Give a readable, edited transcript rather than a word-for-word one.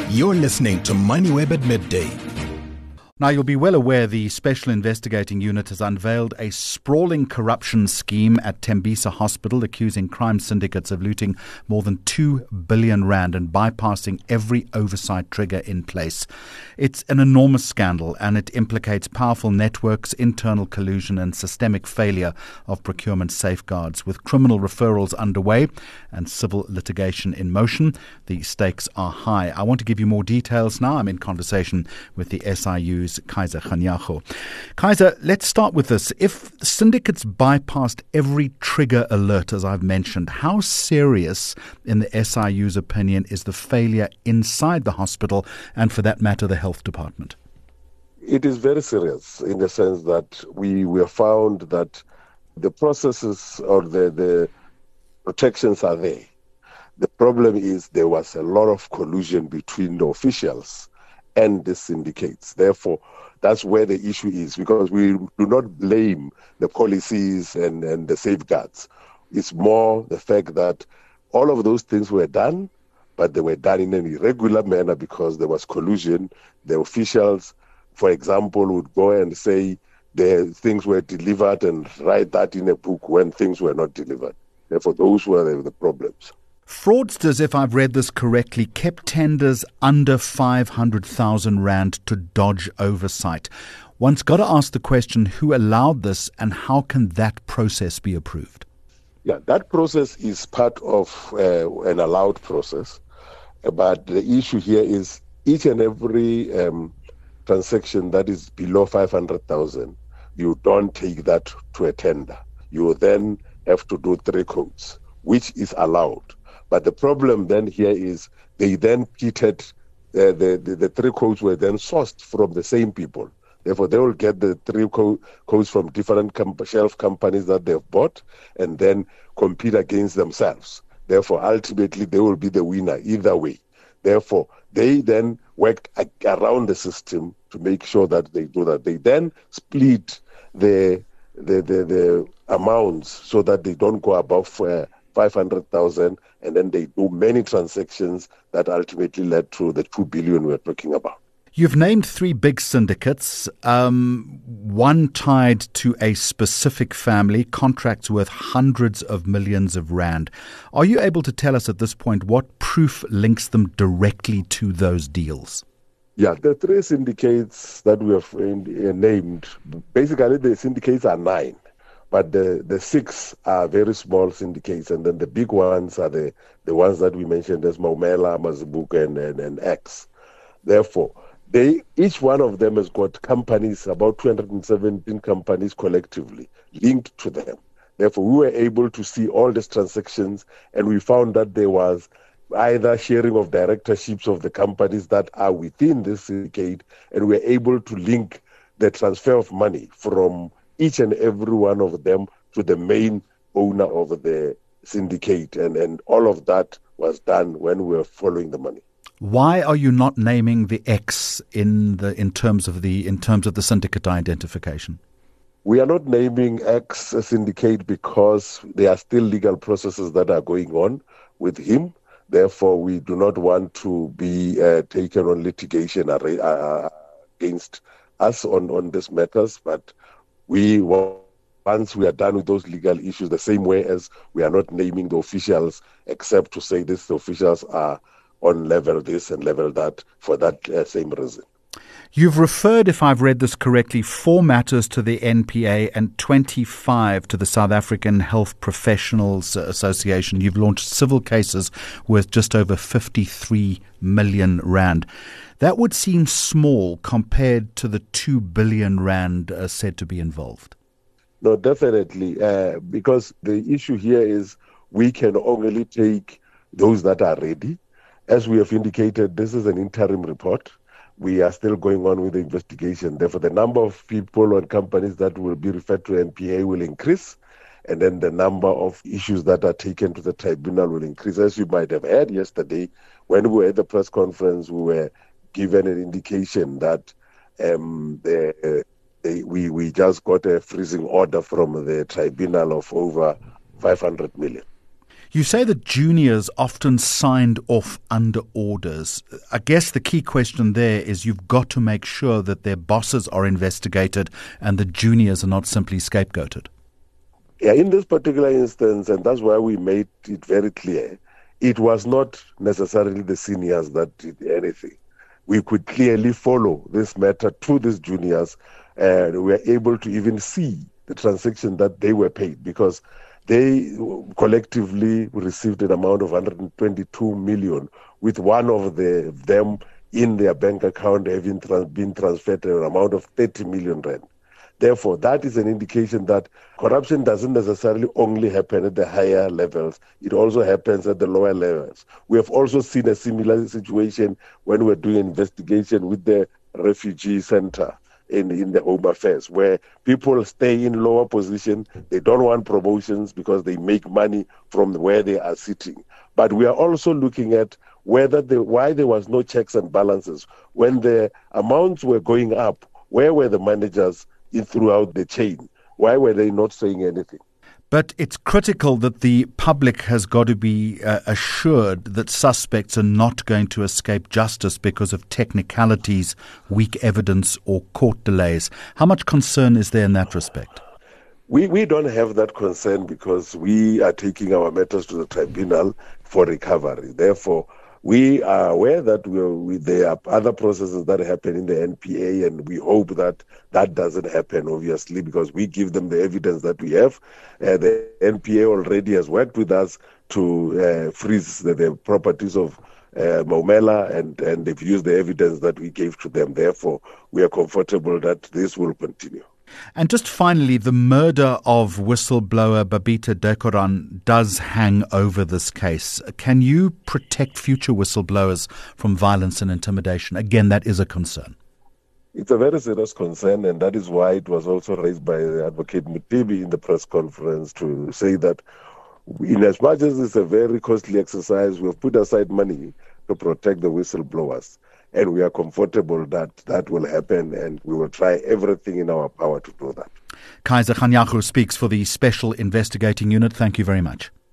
You're listening to MoneyWeb at midday. Now, you'll be well aware the Special Investigating Unit has unveiled a sprawling corruption scheme at Tembisa Hospital, accusing crime syndicates of looting more than 2 billion rand and bypassing every oversight trigger in place. It's an enormous scandal, and it implicates powerful networks, internal collusion and systemic failure of procurement safeguards. With criminal referrals underway and civil litigation in motion, the stakes are high. I want to give you more details now. I'm in conversation with the SIU's Kaiser Kganyago. Kaiser, let's start with this. If syndicates bypassed every trigger alert, as I've mentioned, how serious, in the SIU's opinion, is the failure inside the hospital and, for that matter, the health department? It is very serious in the sense that we have found that the processes or the protections are there. The problem is there was a lot of collusion between the officials and the syndicates. Therefore, that's where the issue is, because we do not blame the policies and the safeguards. It's more the fact that all of those things were done, but they were done in an irregular manner because there was collusion. The officials, for example, would go and say the things were delivered and write that in a book when things were not delivered. Therefore, those were the problems. Fraudsters, if I've read this correctly, kept tenders under 500,000 rand to dodge oversight. One's got to ask the question, who allowed this and how can that process be approved? Yeah, that process is part of an allowed process. But the issue here is each and every transaction that is below 500,000, you don't take that to a tender. You then have to do 3 codes, which is allowed. But the problem then here is they then pitted, the 3 codes were then sourced from the same people. Therefore, they will get the 3 codes from different shelf companies that they've bought and then compete against themselves. Therefore, ultimately, they will be the winner either way. Therefore, they then worked around the system to make sure that they do that. They then split the amounts so that they don't go above 500,000, and then they do many transactions that ultimately led to the 2 billion we're talking about. You've named 3 big syndicates, one tied to a specific family, contracts worth hundreds of millions of rand. Are you able to tell us at this point what proof links them directly to those deals? Yeah, the 3 syndicates that we have named, basically the syndicates are 9. But the 6 are very small syndicates, and then the big ones are the ones that we mentioned as Maumela, Mazibuko, and X. Therefore, each one of them has got companies, about 217 companies collectively linked to them. Therefore, we were able to see all these transactions, and we found that there was either sharing of directorships of the companies that are within this syndicate, and we were able to link the transfer of money from each and every one of them to the main owner of the syndicate. And all of that was done when we were following the money. Why are you not naming the X in terms of the syndicate identification? We are not naming X a syndicate because there are still legal processes that are going on with him. Therefore, we do not want to be taken on litigation against us on these matters, but once we are done with those legal issues, the same way as we are not naming the officials, except to say the officials are on level this and level that for that same reason. You've referred, if I've read this correctly, 4 matters to the NPA and 25 to the South African Health Professionals Association. You've launched civil cases worth just over 53 million rand. That would seem small compared to the 2 billion rand said to be involved. No, definitely, because the issue here is we can only take those that are ready. As we have indicated, this is an interim report. We are still going on with the investigation. Therefore, the number of people and companies that will be referred to NPA will increase, and then the number of issues that are taken to the tribunal will increase. As you might have heard yesterday, when we were at the press conference, we were given an indication that we just got a freezing order from the tribunal of over 500 million. You say that juniors often signed off under orders. I guess the key question there is you've got to make sure that their bosses are investigated and the juniors are not simply scapegoated. Yeah, in this particular instance, and that's why we made it very clear, it was not necessarily the seniors that did anything. We could clearly follow this matter to these juniors, and we were able to even see the transaction that they were paid, because they collectively received an amount of 122 million, with one of them in their bank account having been transferred an amount of 30 million rand. Therefore, that is an indication that corruption doesn't necessarily only happen at the higher levels. It also happens at the lower levels. We have also seen a similar situation when we're doing an investigation with the refugee center in the Home Affairs, where people stay in lower position. They don't want promotions because they make money from where they are sitting. But we are also looking at why there was no checks and balances. When the amounts were going up, where were the managers throughout the chain? Why were they not saying anything? But it's critical that the public has got to be assured that suspects are not going to escape justice because of technicalities, weak evidence or court delays. How much concern is there in that respect? We don't have that concern because we are taking our matters to the tribunal for recovery. Therefore, we are aware that there are other processes that happen in the NPA, and we hope that that doesn't happen, obviously, because we give them the evidence that we have. The NPA already has worked with us to freeze the properties of Momela, and they've used the evidence that we gave to them. Therefore, we are comfortable that this will continue. And just finally, the murder of whistleblower Babita Deokaran does hang over this case. Can you protect future whistleblowers from violence and intimidation? Again, that is a concern. It's a very serious concern, and that is why it was also raised by Advocate Mutibi in the press conference to say that in as much as it's a very costly exercise, we have put aside money to protect the whistleblowers. And we are comfortable that that will happen, and we will try everything in our power to do that. Kaiser Kganyago speaks for the Special Investigating Unit. Thank you very much.